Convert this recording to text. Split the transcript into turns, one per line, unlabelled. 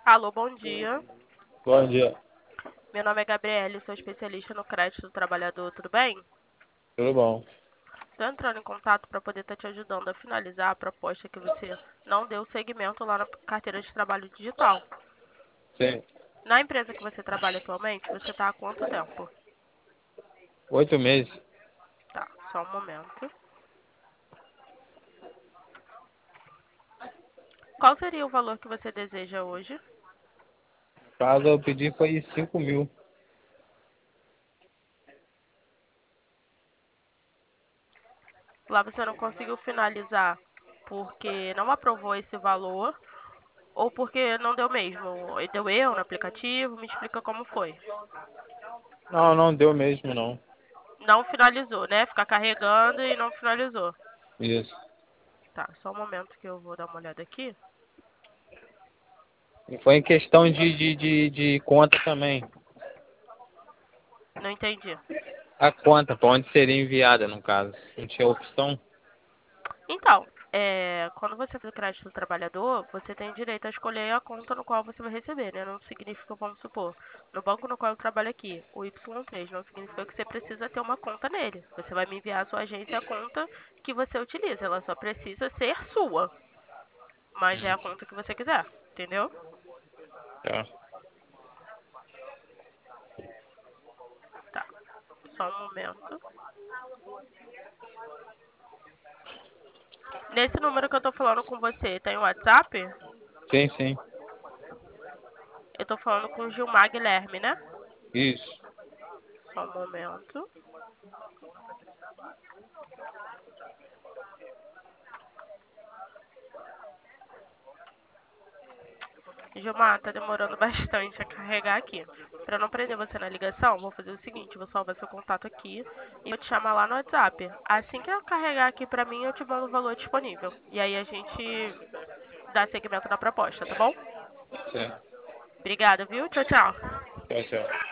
Alô, bom dia.
Bom dia,
Meu nome é Gabriele, sou especialista no crédito do trabalhador, tudo bem?
tudo bom?
Estou entrando em contato para poder estar te ajudando a finalizar a proposta que você não deu seguimento lá na carteira de trabalho digital.
Sim,
Na empresa que você trabalha atualmente, você está há quanto tempo?
8 meses.
Tá, só um momento. Qual seria o valor que você deseja hoje?
Caso eu pedi foi 5.000.
Lá você não conseguiu finalizar porque não aprovou esse valor ou porque não deu mesmo? Deu erro no aplicativo? Me explica como foi.
Não, não deu mesmo não.
Não finalizou, né? Ficar carregando e não finalizou.
Isso.
Tá, só um momento que eu vou dar uma olhada aqui.
E foi em questão de conta também.
Não entendi.
A conta, para onde seria enviada, no caso. Não tinha opção?
Então, quando você tem crédito do trabalhador, você tem direito a escolher a conta no qual você vai receber, né? Não significa, vamos supor, no banco no qual eu trabalho aqui, o Y3, não significa que você precisa ter uma conta nele. Você vai me enviar a sua agência a conta que você utiliza. Ela só precisa ser sua, mas é a conta que você quiser, entendeu?
Tá.
Tá, só um momento. Nesse número que eu tô falando com você, tem o WhatsApp?
Sim, sim.
Eu tô falando com o Gilmar Guilherme, né?
Isso.
Só um momento. Gilmar, tá demorando bastante a carregar aqui. Pra não prender você na ligação, vou fazer o seguinte, vou salvar seu contato aqui e eu te chamar lá no WhatsApp. Assim que eu carregar aqui pra mim, eu te mando o valor disponível. E aí a gente dá seguimento na proposta, tá bom?
Certo.
Obrigada, viu? Tchau, tchau.
Tchau, tchau.